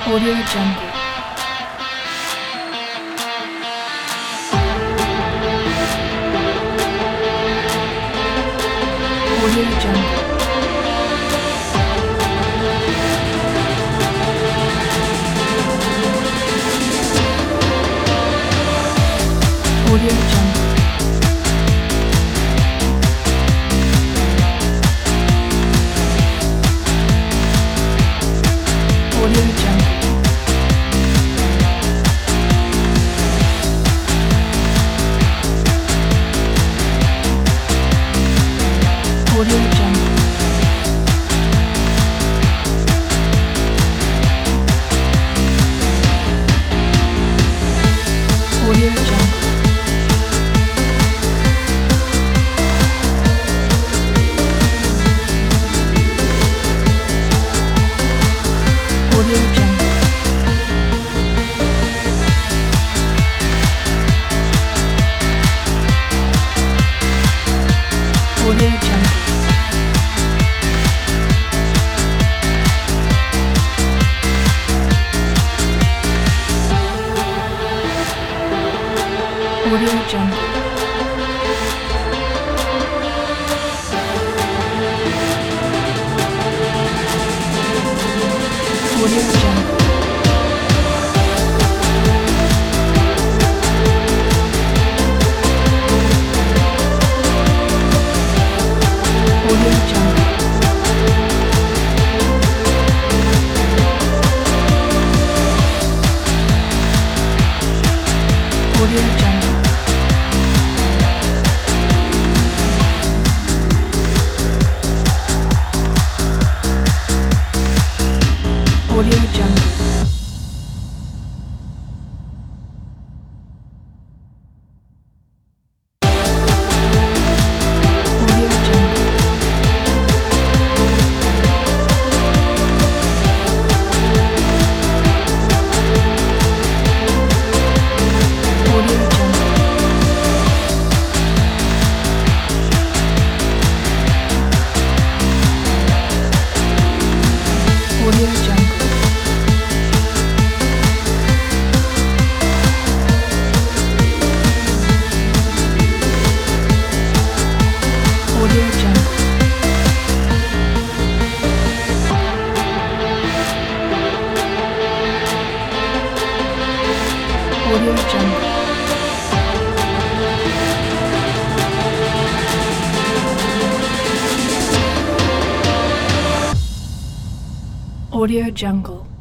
Audio Jungle. Audio Jungle. Audio Jungle. Audio Jungle. Audio Jungle. Audio Jungle. Audio Jungle. Audio Jungle. Audio Jungle. Audio Jungle. Audio Jungle. Audio Jungle. Audio Jungle. Audio Jungle. Audio Jungle. Audio Jungle. Audio Jungle. Audio Jungle. Audio Jungle.